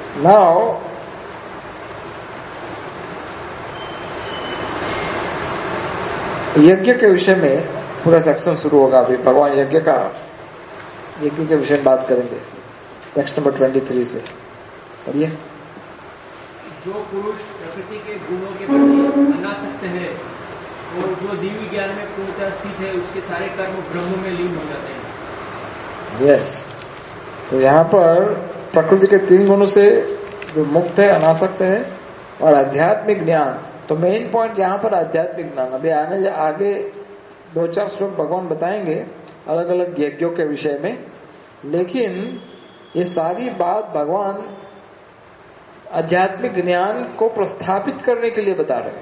Now यज्ञ के विषय में पूरा सेक्शन शुरू होगा। अभी भगवान यज्ञ के विषय में बात करेंगे टेक्स्ट नंबर 23 से। पढ़िए। जो पुरुष प्रकृति के गुणों के प्रति अनासक्त है और जो दिव्य ज्ञान में पूर्णतः स्थित है, उसके सारे कर्म ब्रह्म में लीन हो जाते हैं। यस, तो यहाँ पर प्रकृति के 3 गुणों से जो मुक्त है, अनासक्त है, और आध्यात्मिक ज्ञान। तो मेन पॉइंट यहाँ पर आध्यात्मिक ज्ञान। अभी आगे 2-4 श्लोक भगवान बताएंगे अलग अलग यज्ञों के विषय में, लेकिन ये सारी बात भगवान आध्यात्मिक ज्ञान को प्रस्थापित करने के लिए बता रहे हैं।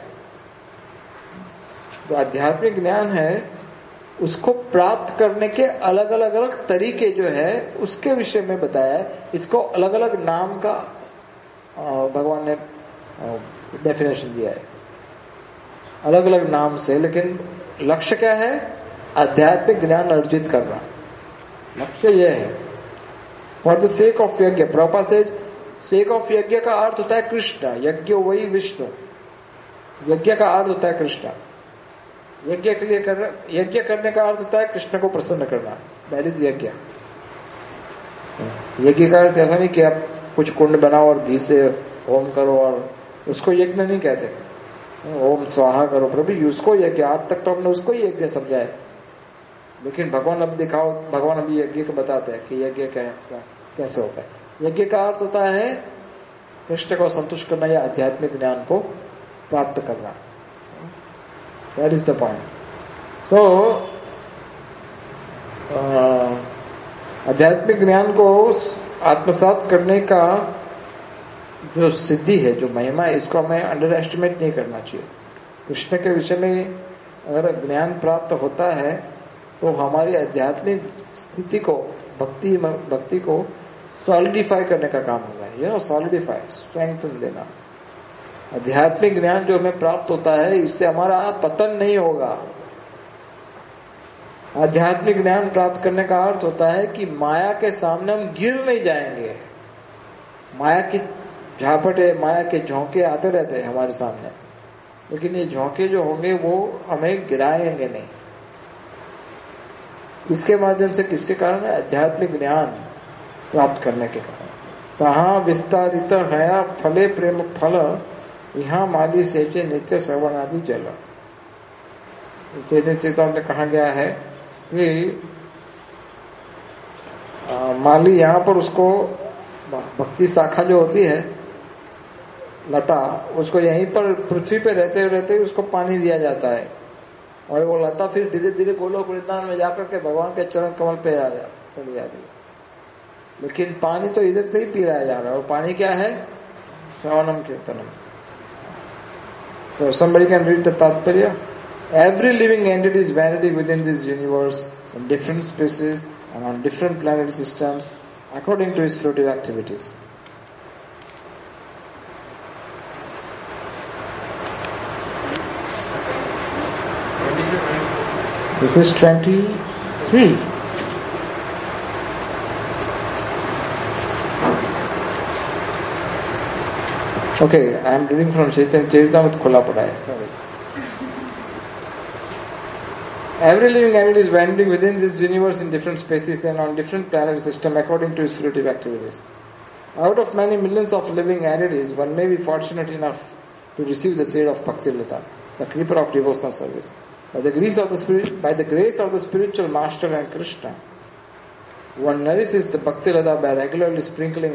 जो आध्यात्मिक ज्ञान है उसको प्राप्त करने के अलग अलग तरीके जो है उसके विषय में बताया है। इसको अलग अलग नाम का भगवान ने डेफिनेशन दिया है, अलग अलग नाम से, लेकिन लक्ष्य क्या है? आध्यात्मिक ज्ञान अर्जित करना। लक्ष्य यह है। फॉर द सेक ऑफ यज्ञ, प्रभुपाद से सेक ऑफ यज्ञ का अर्थ होता है कृष्ण, यज्ञ वही विष्णु। यज्ञ का अर्थ होता है कृष्ण। यज्ञ के लिए यज्ञ करने का अर्थ होता है कृष्ण को प्रसन्न करना। दैट इज यज्ञ। यज्ञ का अर्थ ऐसा नहीं कि आप कुछ कुंड बनाओ और घी से होम करो, और उसको यज्ञ नहीं कहते। ओम स्वाहा करो प्रभु, उसको यज्ञ। आज तक तो हमने उसको ही यज्ञ समझा है, लेकिन भगवान अब दिखाओ, भगवान अभी यज्ञ को बताते हैं कि यज्ञ कैसे होता है। यज्ञ का अर्थ होता है कृष्ण को संतुष्ट करना या आध्यात्मिक ज्ञान को प्राप्त करना। That is the point. तो आध्यात्मिक ज्ञान को आत्मसात करने का जो सिद्धि है, जो महिमा है, इसको हमें अंडर एस्टिमेट नहीं करना चाहिए। कृष्ण के विषय में अगर ज्ञान प्राप्त होता है तो हमारी आध्यात्मिक स्थिति को, भक्ति को सॉलिडिफाई करने का काम होगा। सॉलिडिफाई, स्ट्रेंथन देना। आध्यात्मिक ज्ञान जो हमें प्राप्त होता है, इससे हमारा पतन नहीं होगा। आध्यात्मिक ज्ञान प्राप्त करने का अर्थ होता है कि माया के सामने हम गिर नहीं जाएंगे। माया की झापटे, माया के झोंके आते रहते हैं हमारे सामने, लेकिन ये झोंके जो होंगे वो हमें गिराएंगे नहीं। इसके माध्यम से, किसके कारण है? आध्यात्मिक ज्ञान प्राप्त करने के कारण। कहाँ विस्तारित है फले प्रेम फल, यहाँ माली सेचे नित्य श्रवण आदि जल। जैसे चेतावनी में कहा गया है कि माली, यहाँ पर उसको भक्ति शाखा जो होती है, लता, उसको यहीं पर पृथ्वी पे रहते उसको पानी दिया जाता है, और वो लता फिर धीरे धीरे गोलोक वृंदावन में जाकर के भगवान के चरण कमल पे चली जाती है। लेकिन पानी तो इधर से ही पिलाया जा रहा है, और पानी क्या है? श्रवणम कीर्तनम। So somebody can read the Tatparya. Every living entity is vanity within this universe, in different species and on different planet systems, according to his fruitive activities. This is 23. Okay, I am reading from Chaitanya Charitamrita खोला पड़ा है। Every living entity is vandering within this universe in different species and on different planet system according to its fruitive activities. Out of many millions of living entities, one may be fortunate enough to receive the shade of Bhakti-lata, the creeper of devotional service. By the grace of the spiritual master and Krishna, one nourishes the Bhakti-lata by regularly sprinkling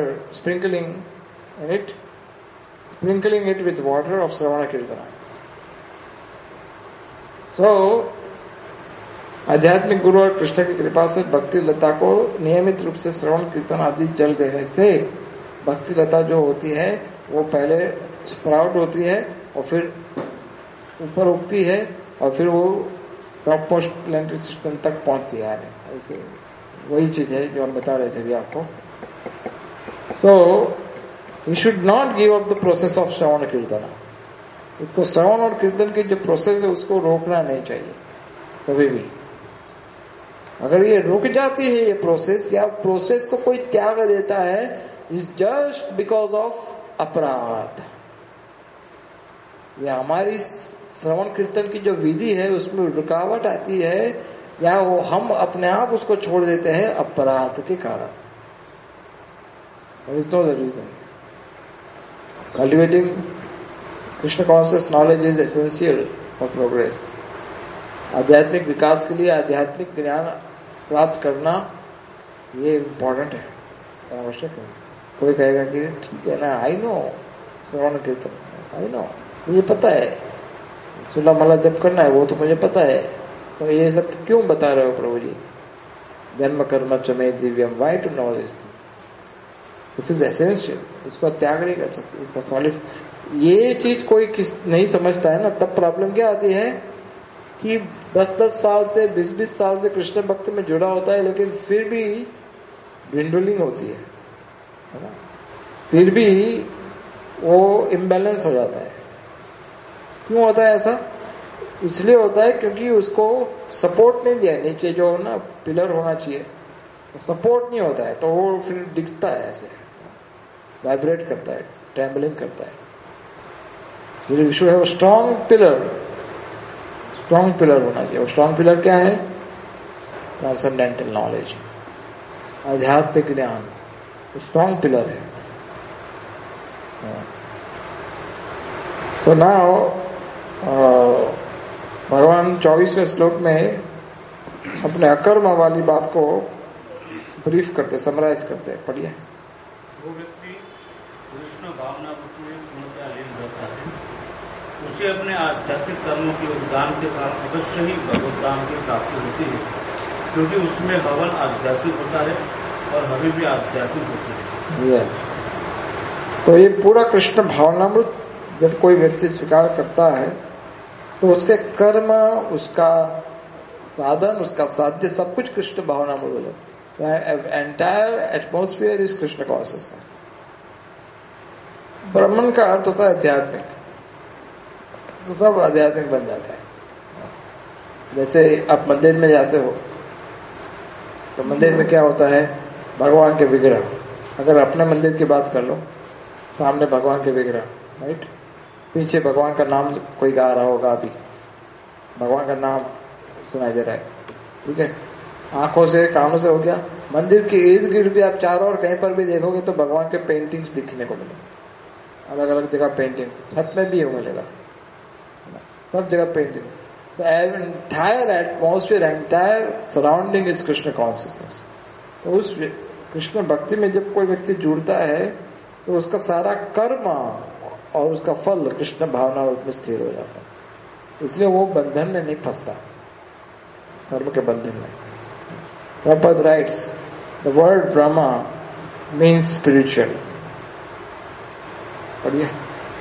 it with water of Sravana Kirtana. So, आध्यात्मिक गुरु और कृष्ण की कृपा से भक्ति लता को नियमित रूप से श्रवण कीर्तन आदि जल देने से भक्ति लता जो होती है वो पहले स्प्राउट होती है और फिर ऊपर उगती है और फिर वो टॉप मोस्ट प्लांटेड सिस्टम तक पहुंचती है। वही चीज है जो हम बता रहे थे अभी आपको। तो we should not give up the process of shravan kirtan. उसको श्रवण और कीर्तन की जो प्रोसेस है उसको रोकना नहीं चाहिए कभी भी। अगर ये रुक जाती है ये प्रोसेस, या प्रोसेस को कोई त्याग देता है, इज जस्ट बिकॉज ऑफ अपराध। या हमारी श्रवण कीर्तन की जो विधि है उसमें रुकावट आती है, या वो हम अपने आप उसको छोड़ देते हैं अपराध के कारण। There is no other reason. Cultivating Krishna conscious knowledge is essential for progress. आध्यात्मिक विकास के लिए आध्यात्मिक ज्ञान प्राप्त करना ये इम्पोर्टेंट है, आवश्यक है। कोई कहेगा कि ठीक है ना, आई नो श्रवण कीर्तन, आई नो, मुझे पता है सुला माला जप करना है, वो तो मुझे पता है, तो ये सब क्यों बता रहे हो प्रभु जी? जन्म कर्म च मे दिव्यम, why to know this thing? This is essential. इसको त्याग नहीं कर सकते, इसको सॉलिड। ये चीज कोई नहीं समझता है ना, तब प्रॉब्लम क्या आती है कि 10-10 साल से 20-20 साल से कृष्ण भक्ति में जुड़ा होता है, लेकिन फिर भी ड्विंडलिंग होती है ना, फिर भी वो इम्बैलेंस हो जाता है। क्यों होता है ऐसा? इसलिए होता है क्योंकि उसको सपोर्ट नहीं दिया, नीचे जो ना पिलर होना चाहिए सपोर्ट नहीं होता है, तो वो फिर दिखता है ऐसे, वाइब्रेट करता है, ट्रेम्बलिंग करता है। You should have strong pillar, strong pillar होना चाहिए। स्ट्रॉन्ग पिलर क्या है? ट्रांसेंडेंटल नॉलेज, आध्यात्मिक ज्ञान, स्ट्रॉन्ग पिलर है। तो नाउ भगवान 24वें श्लोक में अपने अकर्म वाली बात को ब्रीफ करते, समराइज करते हैं। पढ़िए। वो व्यक्ति कृष्ण भावना में पूर्णतः लीन रहता है, उसे अपने आध्यात्मिक कर्मों के योगदान के कारण अवश्य ही भगवत धाम की प्राप्ति होती है, क्योंकि उसमें हवन आध्यात्मिक होता है और हवि भी आध्यात्मिक होती है। यस, तो ये पूरा कृष्ण भावनामृत जब कोई व्यक्ति स्वीकार करता है तो उसके कर्म, उसका साधन, उसका साध्य, सब कुछ कृष्ण भावनामृत हो जाता है। Entire atmosphere is Krishna consciousness. ब्राह्मण का अर्थ होता है आध्यात्मिक, तो सब आध्यात्मिक बन जाता है। जैसे आप मंदिर में जाते हो तो मंदिर में क्या होता है? भगवान के विग्रह। अगर अपने मंदिर की बात कर लो, सामने भगवान के विग्रह, राइट, पीछे भगवान का नाम कोई गा रहा होगा, अभी भगवान का नाम सुनाई दे रहा है, ठीक है, आंखों से कानों से हो गया। मंदिर के इर्द गिर्द भी आप चारों ओर कहीं पर भी देखोगे तो भगवान के पेंटिंग्स दिखने को मिलेंगे, अलग अलग जगह पेंटिंग्स, छत में भी मिलेगा, सब जगह पेंटिंग। तो entire atmosphere, entire surrounding is Krishna consciousness. तो उस कृष्ण भक्ति में जब कोई व्यक्ति जुड़ता है तो उसका सारा कर्म और उसका फल कृष्ण भावना में स्थिर हो जाता है, इसलिए वो बंधन में नहीं फंसता, कर्म के बंधन में। Prabhupada writes, the word Brahma means spiritual. पढ़िए।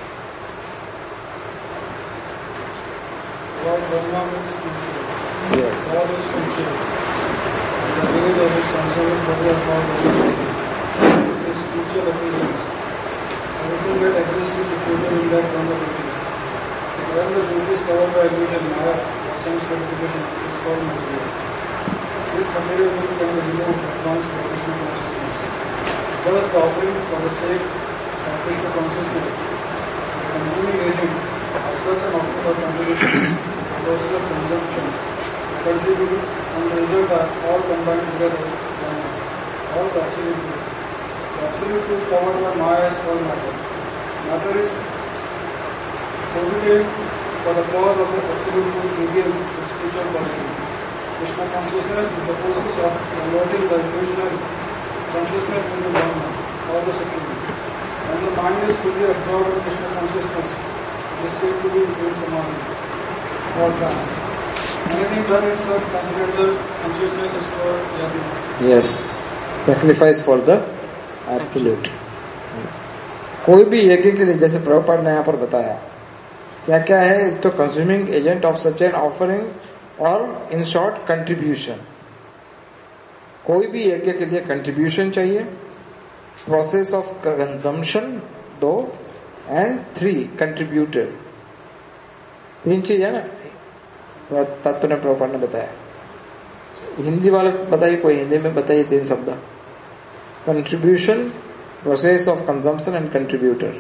Lord Brahma means spiritual. Yes. God is spiritual. The village of his transcendent body of God is spiritual appearance. Everything that exists is included in that Brahma appearance. When the beauty is covered by illusion, Maya, sense gratification, is called material. This material beauty can be removed at once by Krishna consciousness. Thus, the offering for the sake of Krishna consciousness, the consuming agent of such an offering or contribution, personal consumption, contributed, and the result are all combined together, all the absolute truth. The absolute truth covered by Maya is called matter. Matter is provided for the cause of the absolute truth reveals its spiritual quality. Krishna consciousness is the process of converting the illusional consciousness into Brahma, or the Supreme. When the mind is fully absorbed in Krishna consciousness, it is said to be in samadhi, or trance. Anything done in such transcendental consciousness is called yajna. Yes, sacrifice for the absolute. कोई भी यज्ञ के लिए, जैसे प्रभुपाद ने यहाँ पर बताया, क्या क्या है? एक तो consuming agent of such an offering, और इन शॉर्ट कंट्रीब्यूशन। कोई भी यज्ञ के लिए कंट्रीब्यूशन चाहिए, process of consumption 2, and 3 contributor. 3 चीज है ना, तत्व ने प्रभुपाद ने बताया। हिंदी वाले बताइए, कोई हिंदी में बताइए 3 शब्द। Contribution, process of consumption and contributor.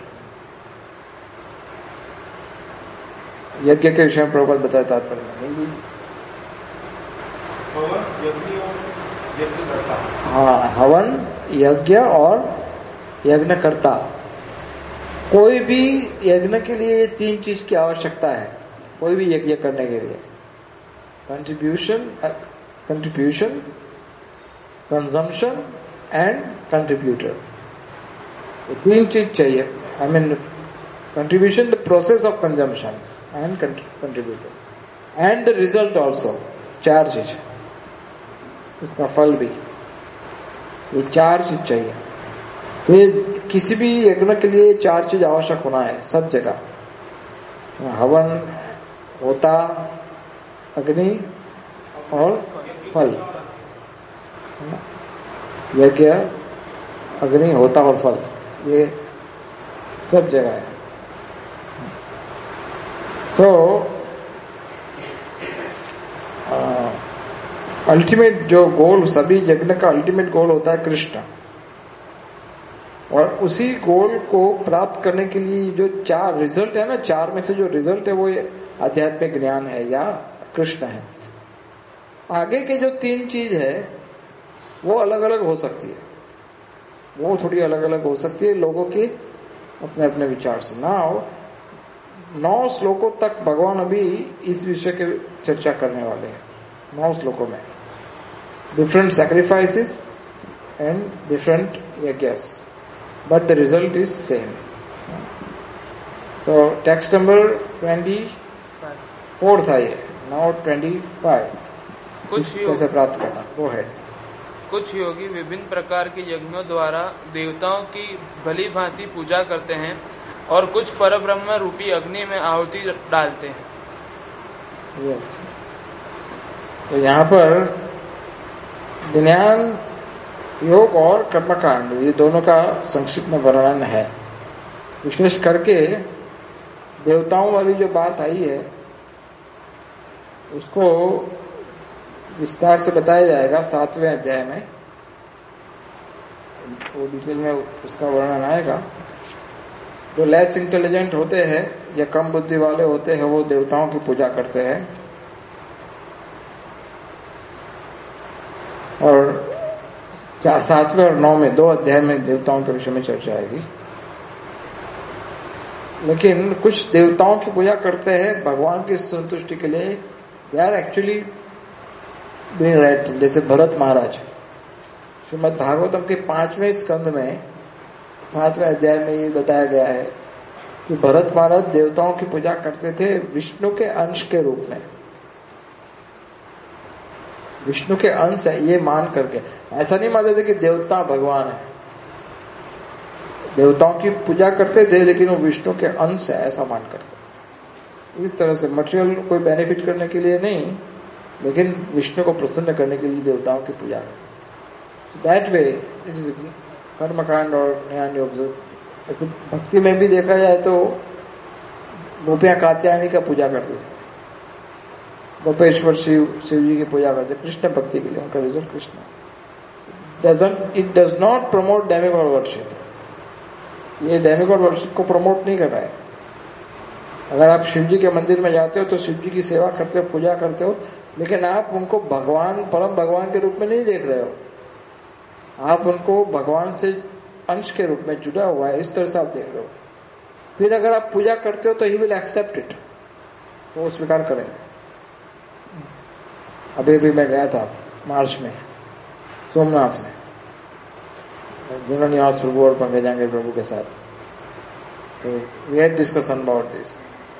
यज्ञ के विषय में प्रभुपाद बताया तात्पर्य में। हाँ, हवन, यज्ञ और यज्ञकर्ता। कोई भी यज्ञ के लिए 3 चीज की आवश्यकता है, कोई भी यज्ञ करने के लिए। कंट्रीब्यूशन, कंजम्पशन एंड कंट्रीब्यूटर, 3 चीज चाहिए। I mean contribution, the process of consumption and contributor and the result also, 4 चीज, उसका फल भी, ये 4 चीज चाहिए। ये किसी भी यज्ञ के लिए 4 चीज आवश्यक होना है सब जगह। हवन, होता, अग्नि और फल। यज्ञ, अग्नि, होता और फल, ये सब जगह है। तो अल्टीमेट जो गोल, सभी यज्ञ का अल्टीमेट गोल होता है कृष्ण, और उसी गोल को प्राप्त करने के लिए जो 4 रिजल्ट है ना, 4 में से जो रिजल्ट है वो आध्यात्मिक ज्ञान है या कृष्ण है। आगे के जो 3 चीज है वो अलग अलग हो सकती है, वो थोड़ी अलग अलग हो सकती है लोगों के अपने अपने विचार से। 9 श्लोकों तक भगवान अभी इस विषय की चर्चा करने वाले हैं। 9 श्लोकों में different sacrifices and different yajnas, but the result is same. तो टेक्स्ट नंबर 24 था ये, नाउ 25। कुछ कैसे प्राप्त करना, गो हेड। कुछ योगी विभिन्न प्रकार के यज्ञों द्वारा देवताओं की भली भांति पूजा करते हैं और कुछ परब्रह्म रूपी अग्नि में आहुति डालते हैं। yes. तो यहाँ पर ज्ञान योग और कर्मकांड, ये दोनों का संक्षिप्त में वर्णन है। विशेष करके देवताओं वाली जो बात आई है उसको विस्तार से बताया जाएगा 7वें अध्याय में, वो डिटेल में उसका वर्णन आएगा। जो लेस इंटेलिजेंट होते हैं या कम बुद्धि वाले होते हैं वो देवताओं की पूजा करते हैं, और 7वें और 9 में 2 अध्याय में देवताओं के विषय में चर्चा आएगी। लेकिन कुछ देवताओं की पूजा करते हैं भगवान की संतुष्टि के लिए, they are actually doing right, जैसे भरत महाराज। श्रीमद् भागवतम के 5वें स्कंद में 7वें अध्याय में ये बताया गया है कि भरत महाराज देवताओं की पूजा करते थे विष्णु के अंश के रूप में, विष्णु के अंश है ये मान करके। ऐसा नहीं मानते थे कि देवता भगवान है, देवताओं की पूजा करते थे लेकिन वो विष्णु के अंश है ऐसा मान करके। इस तरह से मटेरियल कोई बेनिफिट करने के लिए नहीं, लेकिन विष्णु को प्रसन्न करने के लिए देवताओं की पूजा। दैट वे इट इज कर्मकांड और ज्ञान योग। ऐसे भक्ति में भी देखा जाए तो गोपियां कात्यायनी का पूजा करते थे, गोपेश्वर शिव जी की पूजा करते कृष्ण भक्ति के लिए, उनका result Krishna. It does not promote demigod worship, ये डेमिगॉड वर्शिप को प्रमोट नहीं कर रहा है। अगर आप शिव जी के मंदिर में जाते हो तो शिव जी की सेवा करते हो, पूजा करते हो, लेकिन आप उनको भगवान, परम भगवान के रूप में नहीं देख रहे हो, आप उनको भगवान से अंश के रूप में जुड़ा हुआ है इस तरह से आप देख रहे हो। फिर अगर आप पूजा करते हो तो ही विल एक्सेप्ट इट, तो वो स्वीकार करेंगे। अभी मैं गया था मार्च में सोमनाथ में, गंगा निवास प्रभु और पंकजांगे प्रभु के साथ, तो we had discussion about this.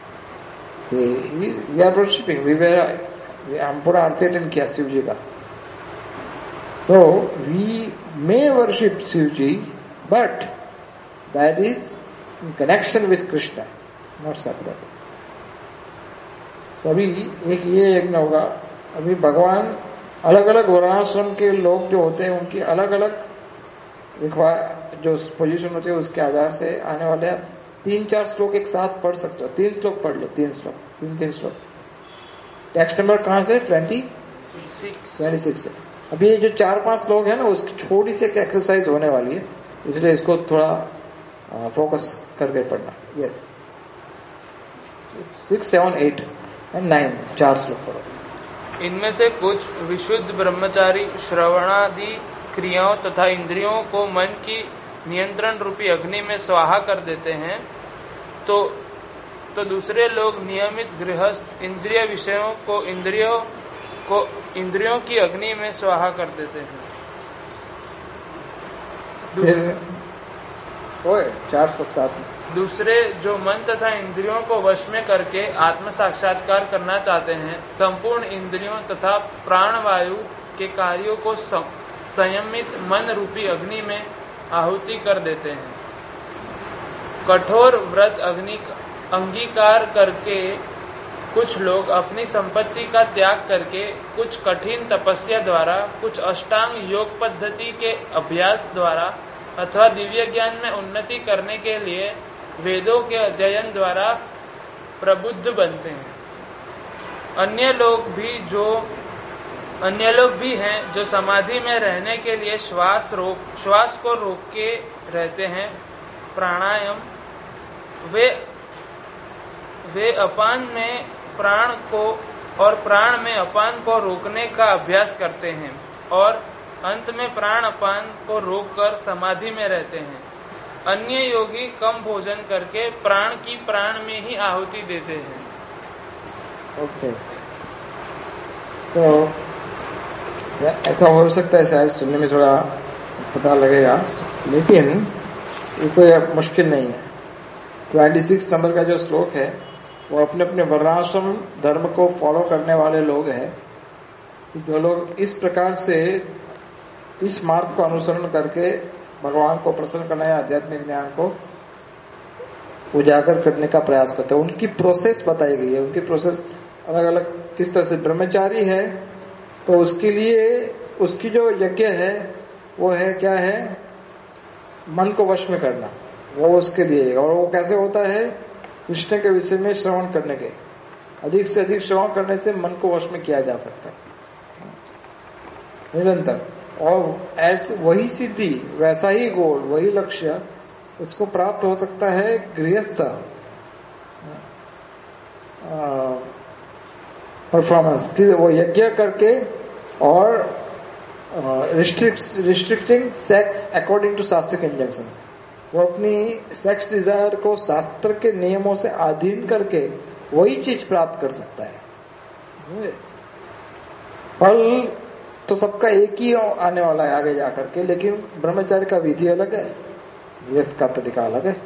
We are worshipping, हम पूरा आरती अटेंड किया शिव जी का। So we may worship Shiv ji, but that is in connection with Krishna, not separate. तो अभी एक ये यज्ञ होगा। अभी भगवान अलग अलग वर्णाश्रम के लोग जो होते हैं उनकी अलग अलग जो पोजीशन होती है उसके आधार से आने वाले 3-4 श्लोक एक साथ पढ़ सकते हो। 3 श्लोक पढ़ लो, 3 श्लोक। टेक्स्ट नंबर कहां से? 25। 26 है। अभी ये जो 4-5 लोग हैं ना, उसकी छोटी सी एक एक्सरसाइज होने वाली है, इसलिए इसको थोड़ा फोकस करके पढ़ना। यस, 6, 7, 8 and 9 4 श्लोक पढ़ो। इनमें से कुछ विशुद्ध ब्रह्मचारी श्रवणादि क्रियाओं तथा इंद्रियों को मन की नियंत्रण रूपी अग्नि में स्वाहा कर देते हैं, तो दूसरे लोग नियमित गृहस्थ इंद्रिय विषयों को इंद्रियों की अग्नि में स्वाहा कर देते हैं। 4 श्लोक 7 में दूसरे जो मन तथा इंद्रियों को वश में करके आत्म साक्षात्कार करना चाहते हैं, संपूर्ण इंद्रियों तथा प्राणवायु के कार्यों को संयमित मन रूपी अग्नि में आहुति कर देते हैं। कठोर व्रत अंगीकार करके कुछ लोग अपनी संपत्ति का त्याग करके, कुछ कठिन तपस्या द्वारा, कुछ अष्टांग योग पद्धति के अभ्यास द्वारा अथवा दिव्य ज्ञान में उन्नति करने के लिए वेदों के अध्ययन द्वारा प्रबुद्ध बनते हैं। अन्य लोग भी हैं जो समाधि में रहने के लिए श्वास को रोके रहते हैं, प्राणायाम। वे अपान में प्राण को और प्राण में अपान को रोकने का अभ्यास करते हैं और अंत में प्राण अपान को रोककर समाधि में रहते हैं। अन्य योगी कम भोजन करके प्राण की प्राण में ही आहुति देते हैं। ओके, तो ऐसा हो सकता है, शायद सुनने में थोड़ा पता लगेगा, लेकिन ये कोई मुश्किल नहीं है। 26 नंबर का जो श्लोक है वो अपने अपने वर्णाश्रम धर्म को फॉलो करने वाले लोग हैं, जो लोग इस प्रकार से इस मार्ग को अनुसरण करके भगवान को प्रसन्न करना या आध्यात्मिक ज्ञान को उजागर करने का प्रयास करते हैं। उनकी प्रोसेस बताई गई है। उनकी प्रोसेस अलग अलग किस तरह से। ब्रह्मचारी है तो उसके लिए उसकी जो यज्ञ है वो है, क्या है, मन को वश में करना, वो उसके लिए। और वो कैसे होता है, कृष्ण के विषय में श्रवण करने के, अधिक से अधिक श्रवण करने से मन को वश में किया जा सकता है निरंतर। और वही सिद्धि, वैसा ही गोल, वही लक्ष्य उसको प्राप्त हो सकता है गृहस्थ परफॉर्मेंस, वो यज्ञ करके और restricting sex according to shastric injunction. वो अपनी सेक्स डिजायर को शास्त्र के नियमों से अधीन करके वही चीज प्राप्त कर सकता है। फल तो सबका एक ही आने वाला है आगे जाकर के, लेकिन ब्रह्मचार्य का विधि अलग है, गृहस्थ का तरीका अलग है।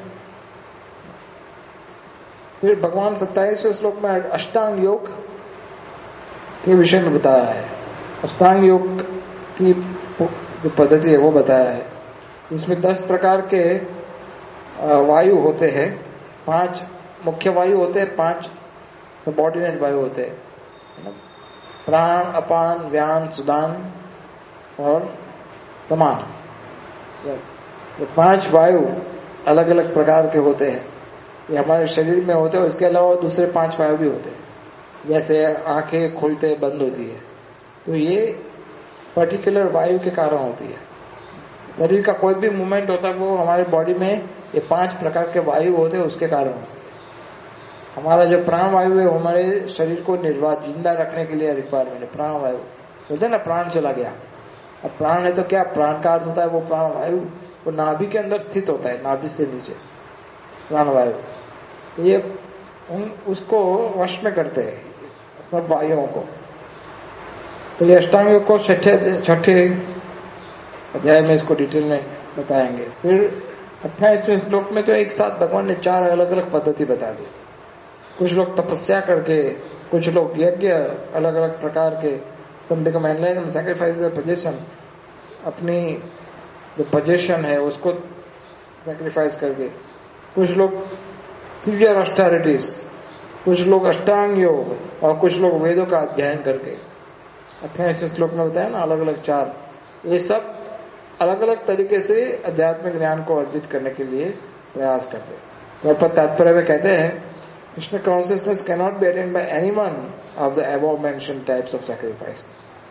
फिर भगवान 27वें श्लोक में अष्टांग योग के विषय में बताया है। अष्टांग योग की जो पद्धति है वो बताया है। इसमें 10 प्रकार के वायु होते हैं, 5 मुख्य वायु होते हैं, 5 सबऑर्डिनेट वायु होते हैं, प्राण, अपान, व्यान, सुदान और समान। ये 5 वायु अलग अलग प्रकार के होते हैं, ये हमारे शरीर में होते हैं। इसके अलावा दूसरे 5 वायु भी होते हैं, जैसे आंखें खुलते बंद होती है, तो ये पर्टिकुलर वायु के कारण होती है। शरीर का कोई भी मूवमेंट होता है वो हमारे बॉडी में ये 5 प्रकार के वायु होते हैं, उसके कारण होते हैं। हमारा जो प्राण वायु है हमारे शरीर को जिंदा रखने के लिए रिक्वायरमेंट है। प्राण वायु बोलते हैं ना, प्राण चला गया। अब प्राण है तो क्या, प्राण का अर्थ होता है वो प्राण वायु, वो नाभि के अंदर स्थित होता है, नाभि से नीचे प्राण वायु। ये उसको वश में करते हैं सब वायुओं को। तो ये अष्टांग योग को छठे अध्याय में इसको डिटेल में बताएंगे। फिर 28वें श्लोक में तो एक साथ भगवान ने 4 अलग अलग पद्धति बता दी। कुछ लोग तपस्या करके, कुछ लोग यज्ञ अलग अलग प्रकार के, सैक्रिफाइस पोजीशन, अपनी जो पोजीशन है उसको सैक्रिफाइस करके, कुछ लोग सीवियर ऑस्टेरिटीज, कुछ लोग अष्टांग योग और कुछ लोग वेदों का अध्ययन करके। 28वें श्लोक में बताया ना अलग अलग 4। ये सब अलग अलग तरीके से आध्यात्मिक ज्ञान को अर्जित करने के लिए प्रयास करते हैं। तो तात्पर्य में कहते हैं Krishna consciousness cannot be attained by anyone of the above mentioned types of sacrifice.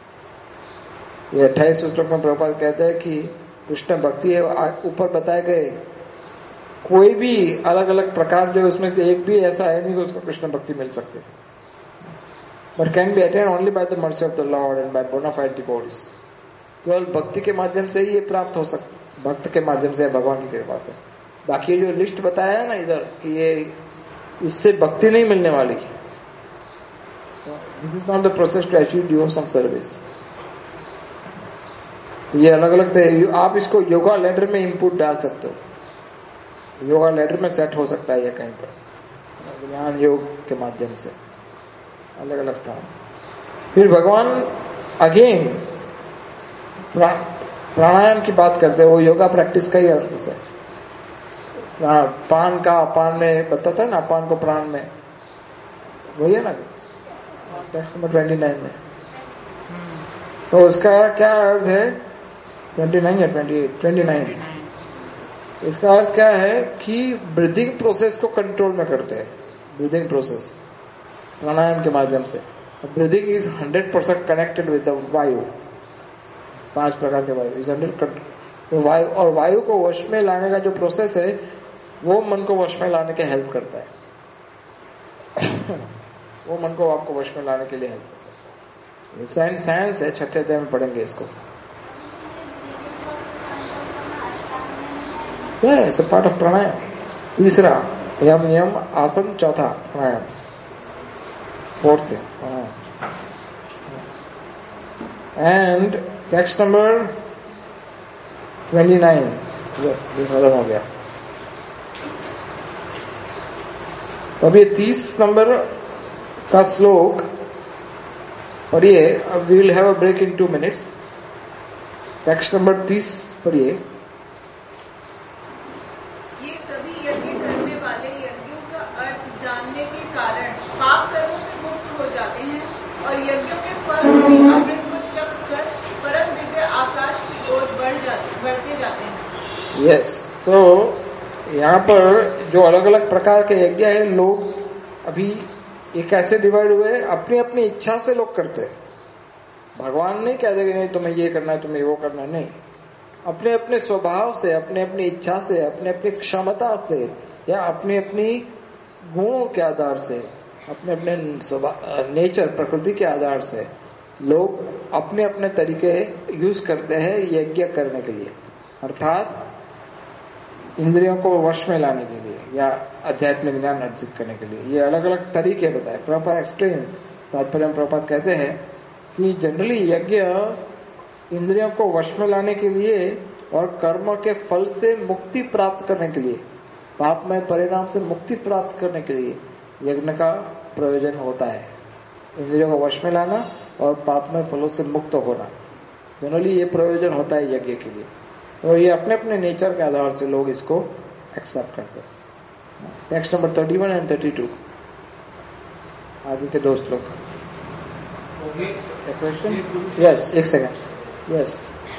ये 28 श्लोक में प्रभुपाद कहते हैं कि कृष्ण भक्ति है, ऊपर बताए गए कोई भी अलग अलग प्रकार जो उसमें से एक भी ऐसा है नहीं कि उसको कृष्ण भक्ति मिल सकती, but can be attain only by the mercy of the lord and by bona fide devotees. केवल भक्ति के माध्यम से ही ये प्राप्त हो सकता, भक्त के माध्यम से, भगवान की कृपा से। बाकी जो लिस्ट बताया है ना इधर कि ये इससे भक्ति नहीं मिलने वाली, this is not the process to achieve devotion service. ये अलग अलग थे, आप इसको योगा लेटर में इनपुट डाल सकते हो, योगा लेटर में सेट हो सकता है ये कहीं पर ज्ञान योग के माध्यम से, अलग अलग स्थान। फिर भगवान अगेन प्राणायाम की बात करते हैं, वो योगा प्रैक्टिस का ही अंश है। पान का, पान में बताता है ना, पान को प्राण में, वही है ना टेक्स्ट नंबर 29 में। तो उसका क्या अर्थ है? 29 या 29। इसका अर्थ क्या है कि ब्रीदिंग प्रोसेस को कंट्रोल में करते हैं, ब्रीदिंग प्रोसेस प्राणायाम के माध्यम से। Breathing is 100% connected with the vayu, 5 प्रकार के वायु इज 100%। वायु और वायु को वश में लाने का जो प्रोसेस है वो मन को वश में लाने के हेल्प करता है वो मन को आपको वश में लाने के लिए हेल्प करता है। साइंस है, 6ठे अध्याय में पढ़ेंगे इसको। It's a part of pranayama. तीसरा यम नियम आसन, चौथा प्राणायाम, fourth pranayama. And text number 29, yes ये खत्म हो गया। अब ये 30 नंबर का श्लोक पढ़िए। अब we will have a break in 2 minutes। Text number 30 पढ़िए। ये सभी यज्ञ करने वाले यज्ञों का अर्थ जानने के कारण पाप कर्मों से मुक्त हो जाते हैं और यज्ञों के फल अमृत को चख कर परम दिव्य आकाश की ओर बढ़ते जाते हैं। यस, तो यहाँ पर जो अलग अलग प्रकार के यज्ञ है, लोग अभी ये कैसे डिवाइड हुए? अपनी अपनी इच्छा से लोग करते हैं। भगवान नहीं कहते कि नहीं तुम्हें ये करना है, तुम्हें वो करना है, नहीं। अपने अपने स्वभाव से, अपने अपनी इच्छा से, अपने अपनी क्षमता से, या अपनी अपनी गुणों के आधार से, अपने अपने नेचर, प्रकृति के आधार से लोग अपने अपने तरीके यूज करते हैं यज्ञ करने के लिए, अर्थात इंद्रियों को वश में लाने के लिए या आध्यात्मिक ज्ञान अर्जित करने के लिए। ये अलग अलग तरीके बताए। प्रभुपाद एक्सप्लेन्स, तात्पर्य प्रभुपाद कहते हैं कि जनरली यज्ञ इंद्रियों को वश में लाने के लिए और कर्म के फल से मुक्ति प्राप्त करने के लिए, पापमय परिणाम से मुक्ति प्राप्त करने के लिए यज्ञ का प्रयोजन होता है। इंद्रियों को वश में लाना और पापमय फलों से मुक्त होना, जनरली ये प्रयोजन होता है यज्ञ के लिए। और ये अपने अपने नेचर के आधार से लोग इसको एक्सेप्ट करते हैं। टेक्स्ट नंबर 31 एंड 32 आगे के 2 श्लोक। क्वेश्चन? यस, एक सेकेंड। यस,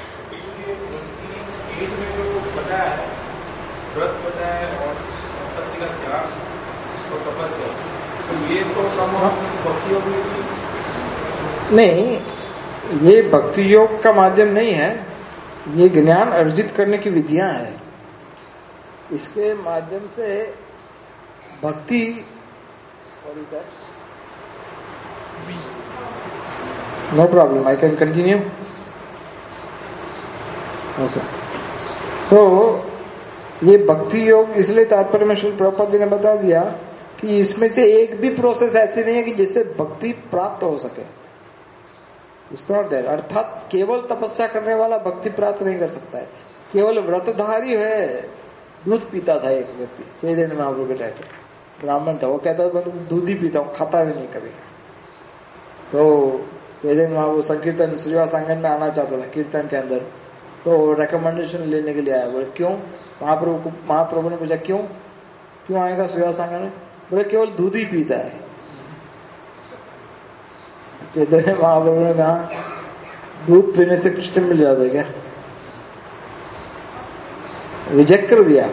व्रत बताया और संपत्ति का त्याग और तपस्या, तो ये तो भक्ति योग नहीं, ये भक्ति योग का माध्यम नहीं है, ये ज्ञान अर्जित करने की विधियां हैं। इसके माध्यम से भक्ति, no problem, I can continue. Okay, तो ये भक्ति योग इसलिए तात्पर्य में श्री प्रभुपाद जी ने बता दिया कि इसमें से एक भी प्रोसेस ऐसी नहीं है कि जिससे भक्ति प्राप्त हो सके। इट्स नॉट दैट, अर्थात केवल तपस्या करने वाला भक्ति प्राप्त नहीं कर सकता है। केवल व्रतधारी है। दूध पीता था एक व्यक्ति, वेदेंद्र महाप्रभु के टाइप ब्राह्मण था, वो कहता था दूध ही पीता हूँ, खाता भी नहीं कभी। तो वेदेंद्र महाप्रभु संकीर्तन श्रीवास आंगन में आना चाहता था कीर्तन के अंदर, तो रिकमेंडेशन लेने के लिए आया। बोले क्यों? महाप्रभु ने पूछा क्यों आएगा श्रीवास आंगन में? बोले केवल दूध ही पीता है। महाप्रभु ने कहा दूध पीने से कृष्ण मिल जाता है क्या? रिजेक्ट कर दिया।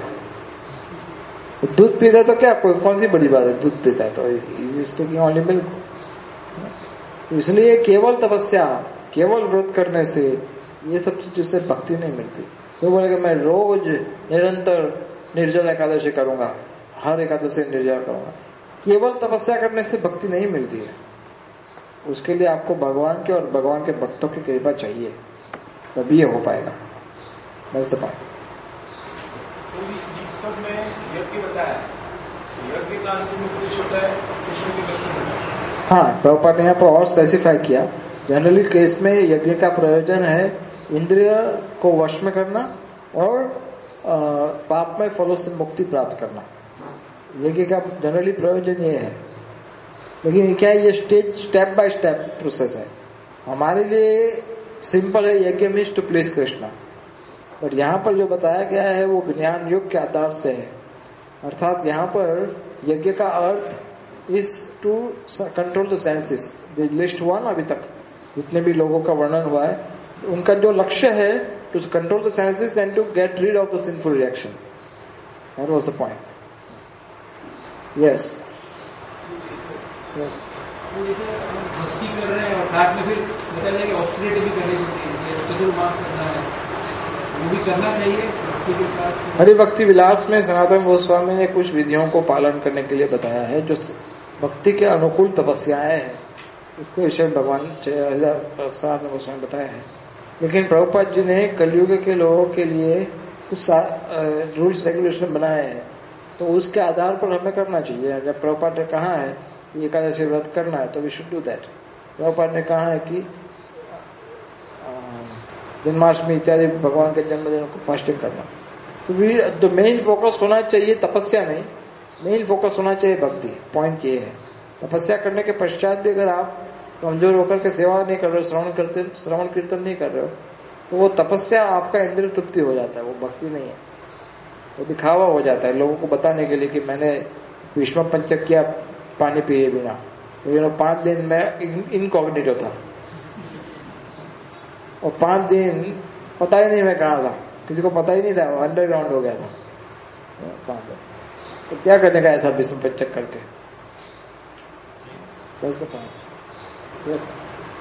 दूध पीता है तो क्या, कौन सी बड़ी बात है? दूध पीता है तो ओनली मिल्क। इसलिए केवल तपस्या, केवल व्रत करने से ये सब चीजों से भक्ति नहीं मिलती। तो बोलेगा मैं रोज निरंतर निर्जल एकादशी करूंगा, हर एकादशी निर्जल करूंगा, केवल तपस्या करने से भक्ति नहीं मिलती है। उसके लिए आपको भगवान के और भगवान के भक्तों की कृपा चाहिए, तभी ये हो पाएगा। बस पाए तो जिस सब में यज्ञ बताया, यज्ञ का अंतिम उद्देश्य होता है कृष्ण की भक्ति करना। हाँ, प्रभुपाद ने यहाँ पर और स्पेसिफाई किया। जनरली केस में यज्ञ का प्रयोजन है इंद्रिय को वश में करना और पाप में फलों से मुक्ति प्राप्त करना। यज्ञ का जनरली प्रयोजन ये है। लेकिन क्या है, ये स्टेप बाय स्टेप प्रोसेस है। हमारे लिए सिंपल है, यज्ञ means to please Krishna, but यहाँ पर जो बताया गया है वो ज्ञान योग के आधार से है। अर्थात यहाँ पर यज्ञ का अर्थ is to control the senses. List 1 अभी तक जितने भी लोगों का वर्णन हुआ है, उनका जो लक्ष्य है to control the senses and to get rid of the sinful reaction. That was the point. Yes तो जैसे हम भक्ति कर रहे हैं और साथ में फिर बता दें कि ऑस्ट्रेलिटी भी करनी होती है, चतुर्मास करना है, वो भी करना चाहिए भक्ति के साथ। हरि भक्ति विलास में सनातन गोस्वामी ने कुछ विधियों को पालन करने के लिए बताया है, जो भक्ति के अनुकूल तपस्याएं हैं। उसके विषय भगवान सनातन गोस्वामी बताया है। लेकिन प्रभुपाद जी ने कलयुग के लोगों के लिए कुछ रूल्स रेगुलेशन बनाए हैं, तो उसके आधार पर हमें करना चाहिए। जब प्रभुपाद ने कहा है कि एकादशी व्रत करना है तो we should do that. Prabhupada ने कहा है कि जन्माष्टमी इत्यादि भगवान के जन्मदिन को फास्टिंग करना। तो द मेन फोकस होना चाहिए तपस्या नहीं, मेन फोकस होना चाहिए भक्ति। पॉइंट ये है, तपस्या करने के पश्चात भी अगर आप कमजोर होकर के सेवा नहीं कर रहे हो, श्रवण कीर्तन नहीं कर रहे हो, तो वो तपस्या आपका इंद्रिय तृप्ति हो जाता है, वो भक्ति नहीं है, वो दिखावा हो जाता है लोगों को बताने के लिए कि मैंने भीष्म पंचक किया पानी पिए बिना। तो 5 दिन में इनकॉग्निटो था और 5 दिन पता ही नहीं मैं कहाँ था, किसी को पता ही नहीं था, अंडरग्राउंड हो गया था 5 दिन। तो क्या करने का ऐसा भीष्म पंचक करके? बस yes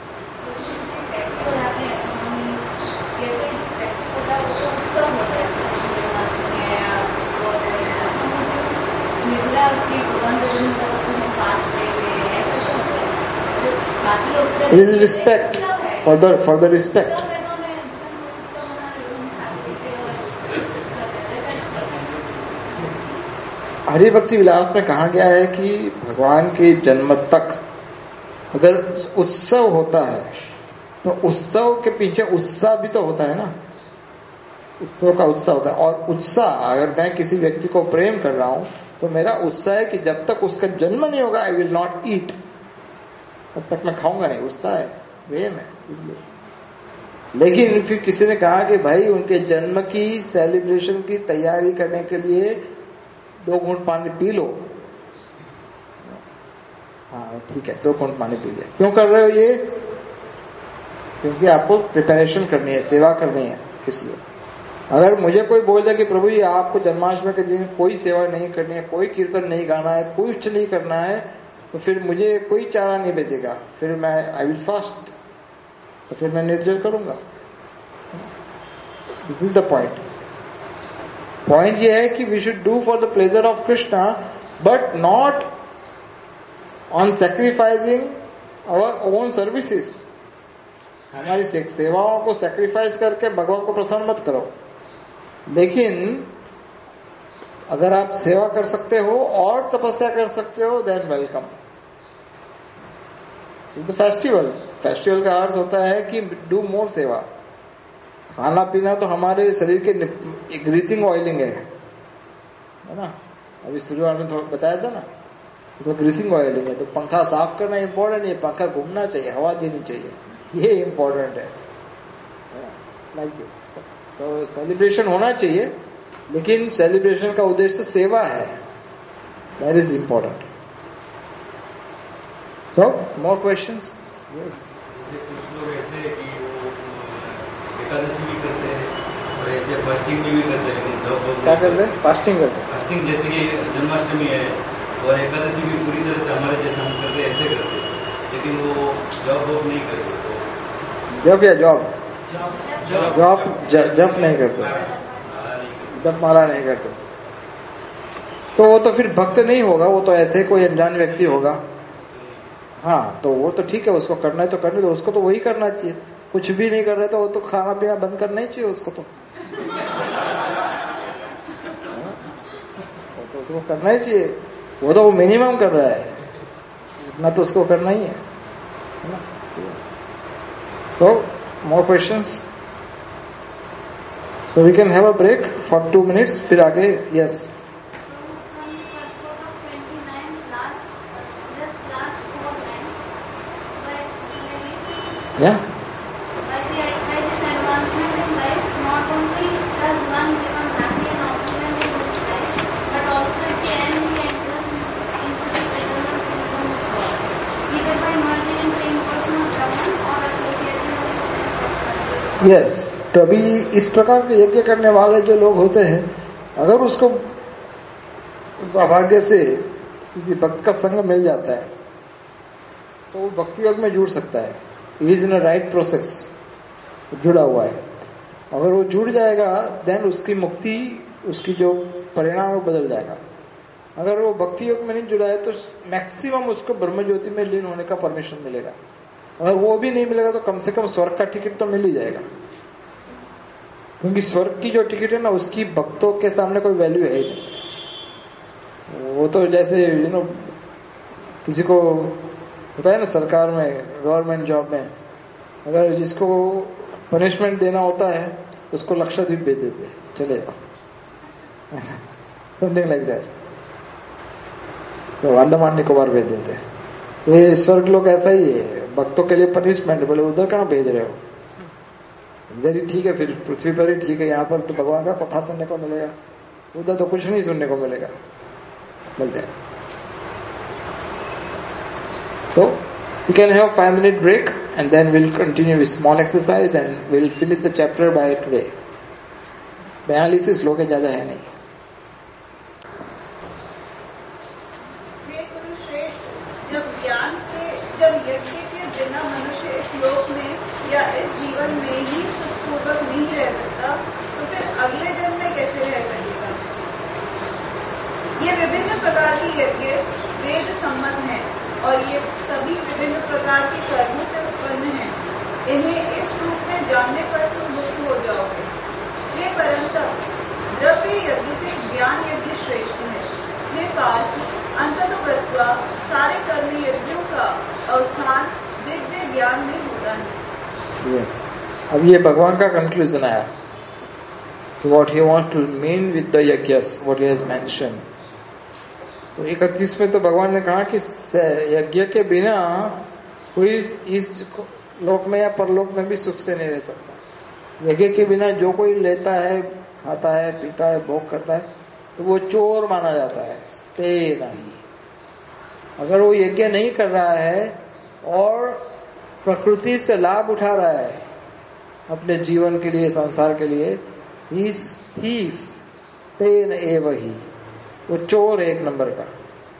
It is respect, for the respect. Hari Bhakti Vilas में कहा गया है कि भगवान के जन्म तक अगर उत्सव होता है तो उत्सव के पीछे उत्साह भी तो होता है ना, उत्सव का उत्साह होता है। और उत्साह, अगर मैं किसी व्यक्ति को प्रेम कर रहा हूं तो मेरा उत्साह है कि जब तक उसका जन्म नहीं होगा आई विल नॉट ईट, तब तक मैं खाऊंगा नहीं। उत्साह है, प्रेम है। लेकिन फिर किसी ने कहा कि भाई उनके जन्म की सेलिब्रेशन की तैयारी करने के लिए 2 घूंट पानी पी लो। हाँ ठीक है, 2 घूंट पानी पी लिया। क्यों कर रहे हो ये? क्योंकि आपको प्रिपरेशन करनी है, सेवा करनी है, इसलिए। अगर मुझे कोई बोल दे कि प्रभु जी आपको जन्माष्टमी के दिन कोई सेवा नहीं करनी है, कोई कीर्तन नहीं गाना है, कुछ नहीं करना है, तो फिर मुझे कोई चारा नहीं बचेगा, फिर मैं आई विल फास्ट, तो फिर मैं निर्जल करूंगा। This is the point. Point ये है कि we should do for the pleasure of Krishna, but not on sacrificing our own services. हमारी सेवाओं को सैक्रिफाइस करके भगवान को प्रसन्न मत करो। लेकिन अगर आप सेवा कर सकते हो और तपस्या कर सकते हो, देन वेलकम। फेस्टिवल का अर्थ होता है कि डू मोर सेवा। खाना पीना तो हमारे शरीर के ग्रीसिंग ऑयलिंग है ना, अभी शुरुआत में थोड़ा बताया था ना, तो ग्रीसिंग ऑयलिंग है। तो पंखा साफ करना इंपॉर्टेंट है, पंखा घूमना चाहिए, हवा देनी चाहिए, ये इंपॉर्टेंट है। लाइक तो सेलिब्रेशन होना चाहिए, लेकिन सेलिब्रेशन का उद्देश्य सेवा है, that is important. So more questions? जैसे कुछ लोग ऐसे कि वो एकादशी भी करते हैं और ऐसे फास्टिंग भी करते हैं। क्या करते हैं? फास्टिंग करते हैं। फास्टिंग जैसे कि जन्माष्टमी है और एकादशी भी पूरी तरह से हमारे जैसे हम करते हैं, ऐसे करते हैं, लेकिन वो जॉब वॉब नहीं करते। तो जप या जॉब? जॉब जप नहीं करते, जप माला नहीं करते, तो वो तो फिर भक्त नहीं होगा, वो तो ऐसे कोई अनजान व्यक्ति होगा। हाँ, तो वो तो ठीक है, उसको करना है तो करने दो, उसको तो वही करना चाहिए। कुछ भी नहीं कर रहे तो वो तो खाना पीना बंद करना ही चाहिए उसको, तो उसको करना ही चाहिए। वो तो वो मिनिमम कर रहा है, इतना तो उसको करना ही है ना। So more questions? So we can have a break for 2 minutes, फिर आगे। yes. Yeah. By this advancement in life, not only does one become happy and opulent in this life, but also at the end he enters into the eternal kingdom of God, either by merging in the impersonal Brahman or associating with supreme personality. Yes. तभी इस प्रकार के यज्ञ करने वाले जो लोग होते हैं, अगर उसको सौभाग्य से किसी भक्त का संग मिल जाता है तो वो भक्ति योग में जुड़ सकता है। Is in a right process, जुड़ा हुआ है। अगर वो जुड़ जाएगा देन उसकी मुक्ति, उसकी जो परिणाम वो बदल जाएगा। अगर वो भक्ति योग में नहीं जुड़ा है तो मैक्सिमम उसको ब्रह्म ज्योति में लीन होने का परमिशन मिलेगा। अगर वो भी नहीं मिलेगा तो कम से कम स्वर्ग का टिकट तो मिल ही जाएगा, क्योंकि स्वर्ग की जो टिकट है ना उसकी भक्तों के सामने कोई वैल्यू है ही नहीं। वो तो जैसे किसी को होता है ना सरकार में, गवर्नमेंट जॉब में, अगर जिसको पनिशमेंट देना होता है उसको लक्षद्वीप भेज देते, चले जाओ, समथिंग लाइक दैट, तो अंडमान निकोबार भेज देते। ये स्वर्ग लोग ऐसा ही है, भक्तों के लिए पनिशमेंट, बोले उधर कहाँ भेज रहे हो, इधर ही ठीक है, फिर पृथ्वी पर ही ठीक है, यहाँ पर तो भगवान का कथा सुनने को मिलेगा, उधर तो कुछ नहीं सुनने को मिलेगा, मिलते हैं। So we can have 5-minute break and then we'll continue with small exercise and we'll finish the chapter by today. 42 श्लोक ज्यादा है नहीं। जब यज्ञ के बिना मनुष्य इस लोक में या इस जीवन में ही सुखपूर्वक नहीं रह सकता तो फिर अगले जन्म में कैसे रह सकेगा? ये विभिन्न प्रकार के यज्ञ वेद सम्मत हैं और ये सभी विभिन्न प्रकार के कर्मों से उत्पन्न हैं। इन्हें इस रूप में जानने पर तुम मुक्त हो जाओगे। ये परंतप द्रव्य यज्ञ से ज्ञान यज्ञ श्रेष्ठ है। ये पार्थ अंततोगत्वा सारे कर्म यज्ञों का अवसान दिव्य ज्ञान में होता है। Yes. अब ये भगवान का कंक्लूजन आया कि what he wants to mean with the yajnas, what he has mentioned. तो 31 में तो भगवान ने कहा कि यज्ञ के बिना कोई इस लोक में या परलोक में भी सुख से नहीं रह सकता। यज्ञ के बिना जो कोई लेता है, खाता है, पीता है, भोग करता है तो वो चोर माना जाता है, स्टे नहीं। अगर वो यज्ञ नहीं कर रहा है और प्रकृति से लाभ उठा रहा है अपने जीवन के लिए, संसार के लिए, इस थीफ तेन एव ही, वो चोर एक नंबर का।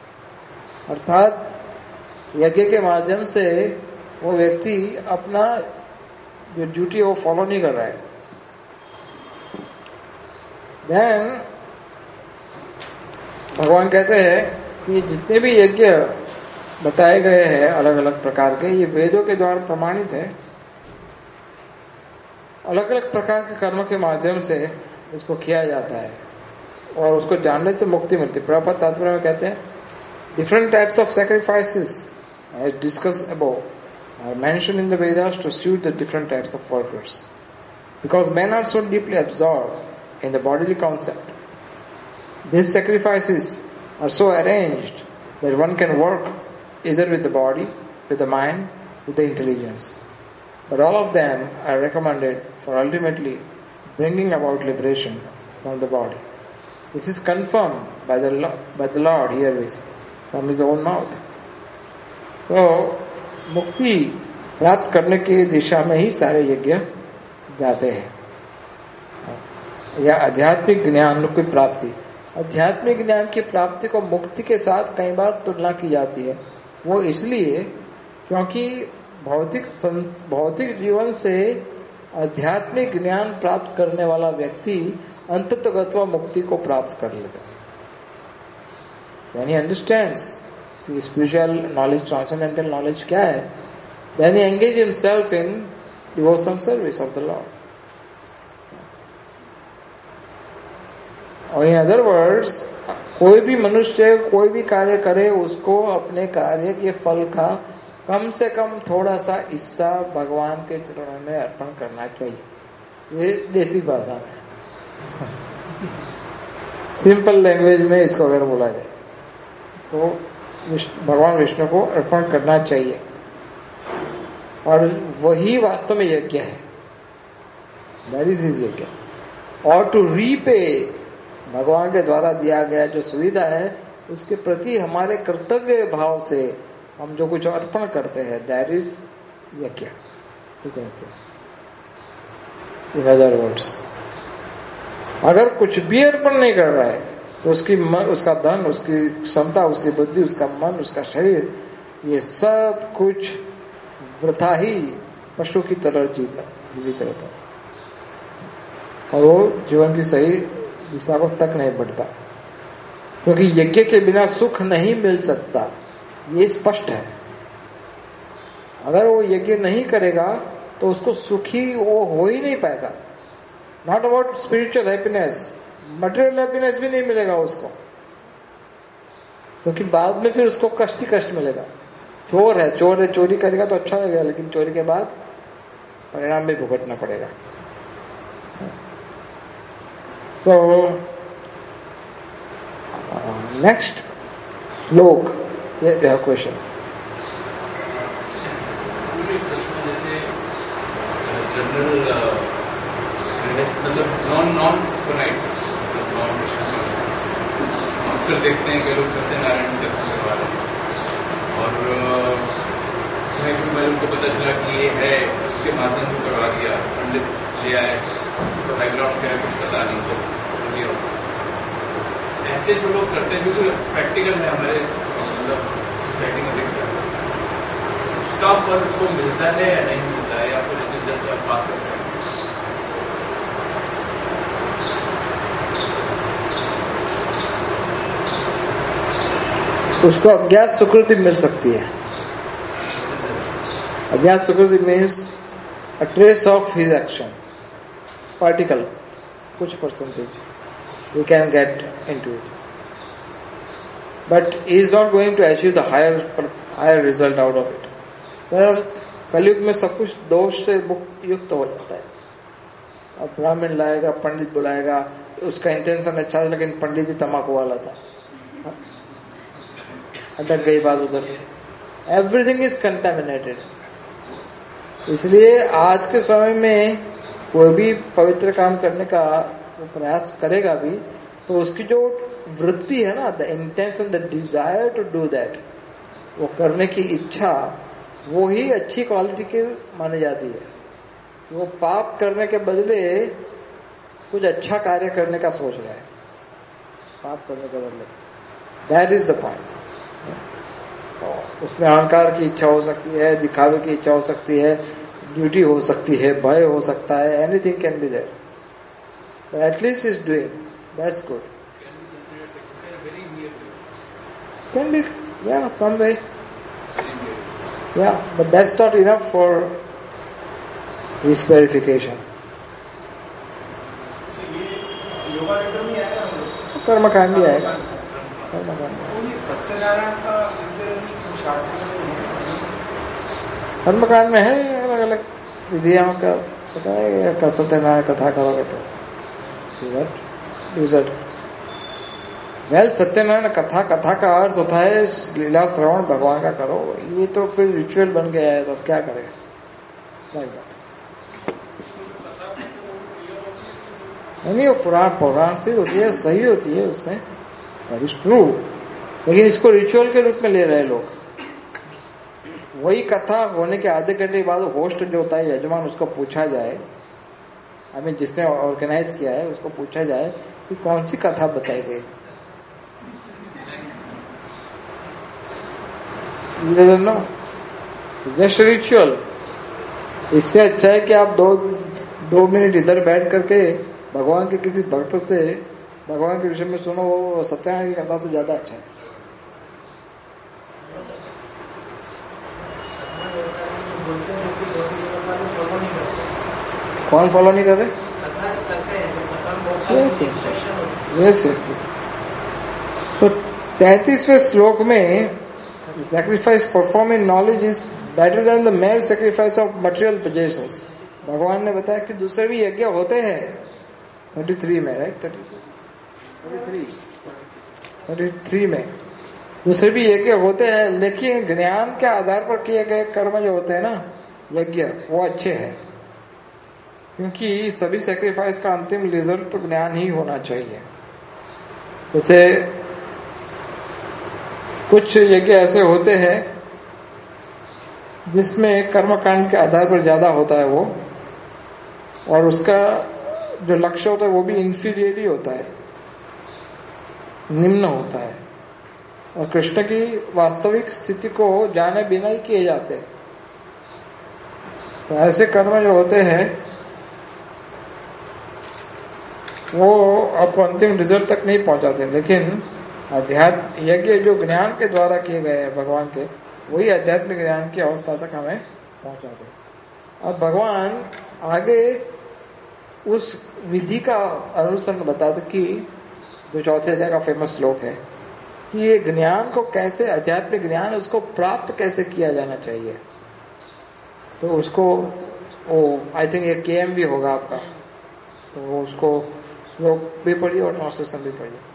अर्थात यज्ञ के माध्यम से वो व्यक्ति अपना जो ड्यूटी है वो फॉलो नहीं कर रहा है। देन भगवान कहते हैं कि जितने भी यज्ञ बताए गए हैं अलग अलग प्रकार के, ये वेदों के द्वारा प्रमाणित है। अलग अलग प्रकार के कर्म के माध्यम से इसको किया जाता है और उसको जानने से मुक्ति मिलती है। प्रभुपाद तात्पर्य में कहते हैं different types of sacrifices as discussed above are mentioned in the Vedas to suit the different types of workers because men are so deeply absorbed in the bodily concept. These sacrifices are so arranged that one can work either with the body, with the mind, with the intelligence. But all of them are recommended for ultimately bringing about liberation from the body. This is confirmed by the Lord herewith from His own mouth. So, मुक्ति प्राप्त करने की दिशा में ही सारे यज्ञ जाते हैं, या आध्यात्मिक ज्ञान की प्राप्ति। आध्यात्मिक ज्ञान की प्राप्ति को मुक्ति के साथ कई बार तुलना की जाती है। वो इसलिए क्योंकि भौतिक जीवन से आध्यात्मिक ज्ञान प्राप्त करने वाला व्यक्ति अंततः मुक्ति को प्राप्त कर लेता है। When he understands spiritual knowledge, transcendental knowledge क्या है, then he engage himself in devotional service of the Lord. और in other words, कोई भी मनुष्य कोई भी कार्य करे, उसको अपने कार्य के फल का कम से कम थोड़ा सा हिस्सा भगवान के चरणों में अर्पण करना चाहिए। ये देसी भाषा है, सिंपल लैंग्वेज में इसको अगर बोला जाए तो भगवान विष्णु को अर्पण करना चाहिए, और वही वास्तव में यज्ञ है। दैट इज हिज यज्ञ। और टू रीपे, भगवान के द्वारा दिया गया जो सुविधा है उसके प्रति हमारे कर्तव्य भाव से हम जो कुछ अर्पण करते हैं, दैट इज यज्ञ। ठीक है, इन अदर वर्ड्स, अगर कुछ भी अर्पण नहीं कर रहा है तो उसका धन, उसकी क्षमता, उसकी बुद्धि, उसका मन, उसका शरीर, ये सब कुछ वृथा ही पशु की तरह जीवित रहता है, और वो जीवन की सही दिशा को तक नहीं बढ़ता, क्योंकि यज्ञ के बिना सुख नहीं मिल सकता, ये स्पष्ट है। अगर वो यज्ञ नहीं करेगा तो उसको सुखी वो हो ही नहीं पाएगा। Not about spiritual happiness, material happiness भी नहीं मिलेगा उसको, क्योंकि बाद में फिर उसको कष्ट ही कष्ट मिलेगा। चोर है, चोरी करेगा तो अच्छा लगेगा, लेकिन चोरी के बाद परिणाम भी भुगतना पड़ेगा। तो नेक्स्ट श्लोक, ये क्वेश्चन। जनरल मतलब नॉन अक्सर देखते हैं कि लोग सत्यनारायण करने वाले, और उनको पता चला कि ये है, उसके माध्यम से करवा दिया, पंडित ले आए, तो बैकग्राउंड क्या है कुछ पता नहीं, तो ऐसे जो लोग करते हैं, क्योंकि प्रैक्टिकल है हमारे मतलब सोसाइटी में देखते हैं, उसका फल उसको मिलता है या नहीं मिलता है, या फिर जस्ट पास करते हैं। उसको अज्ञात सुकृति मिल सकती है। अज्ञात सुकृति means a trace of his action, particle, कुछ percentage we can get into it, but he is not going to achieve the higher result out of it. कलयुग में सब कुछ दोष से युक्त हो जाता है। अब ब्राह्मण लाएगा, पंडित बुलाएगा, उसका इंटेंशन अच्छा था, लेकिन पंडित ही तम्बाकू वाला था, अटक गई बात उधर। Everything is contaminated. इसलिए आज के समय में कोई भी पवित्र काम करने का प्रयास करेगा भी, तो उसकी जो वृत्ति है ना, the intention, the desire to do that, वो करने की इच्छा, वो ही अच्छी क्वालिटी की मानी जाती है। वो पाप करने के बदले कुछ अच्छा कार्य करने का सोच रहा है, पाप करने के बदले। That is the point. उसमें अहंकार की इच्छा हो सकती है, दिखावे की इच्छा हो सकती है, ड्यूटी हो सकती है, भय हो सकता है, anything can be there, but at least is doing, that's good. Can be, या सम वे, या, but that's not enough for his purification. कर्मकांड ही आएगा, कर्मकांड में है अलग अलग विधियां का पता है। कर सत्यनारायण कथा करोगे तो रिजल्ट। वेल, सत्यनारायण कथा का अर्थ होता है लीला श्रवण भगवान का करो। ये तो फिर रिचुअल बन गया है, तो क्या करेगा? नहीं, वो पुराण से होती है, सही होती है उसमें, दैट इज ट्रू, लेकिन इसको रिचुअल के रूप में ले रहे लोग। वही कथा होने के आधे घंटे बाद होस्ट जो होता है, यजमान, उसको पूछा जाए, जिसने ऑर्गेनाइज किया है उसको पूछा जाए कि कौन सी कथा बताई गई। Just ritual. इससे अच्छा है कि आप दो मिनट इधर बैठ करके भगवान के किसी भक्त से भगवान के विषय में सुनो, वो सत्यानारायण की कथा से ज्यादा अच्छा है। कौन फॉलो नहीं कर रहे? यस। तो 33वें श्लोक में sacrifice performed in knowledge is better than the mere sacrifice of material possessions। भगवान ने बताया कि दूसरे भी यज्ञ होते हैं 33 में, राइट? 33 में दूसरे भी यज्ञ होते हैं, लेकिन ज्ञान के आधार पर किए गए कर्म जो होते हैं ना, यज्ञ, वो अच्छे हैं, क्योंकि सभी सैक्रिफाइस का अंतिम रिजल्ट तो ज्ञान ही होना चाहिए। जैसे कुछ यज्ञ ऐसे होते हैं जिसमें कर्मकांड के आधार पर ज्यादा होता है वो, और उसका जो लक्ष्य होता है वो भी इंफीरियर ही होता है, निम्न होता है, और कृष्ण की वास्तविक स्थिति को जाने बिना ही किए जाते हैं। तो ऐसे कर्म जो होते हैं वो आपको अंतिम रिजल्ट तक नहीं पहुंचाते, लेकिन अध्यात्म यज्ञ जो ज्ञान के द्वारा किए गए हैं भगवान के, वही आध्यात्मिक ज्ञान की अवस्था तक हमें पहुंचाते हैं। अब भगवान आगे उस विधि का अनुसरण बताते कि जो चौथे अध्याय का फेमस श्लोक है कि ये ज्ञान को कैसे, आध्यात्मिक ज्ञान उसको प्राप्त कैसे किया जाना चाहिए। तो उसको आई थिंक ये KM भी होगा आपका, तो उसको श्लोक भी पढ़िए और ट्रांसलेशन भी पढ़िए।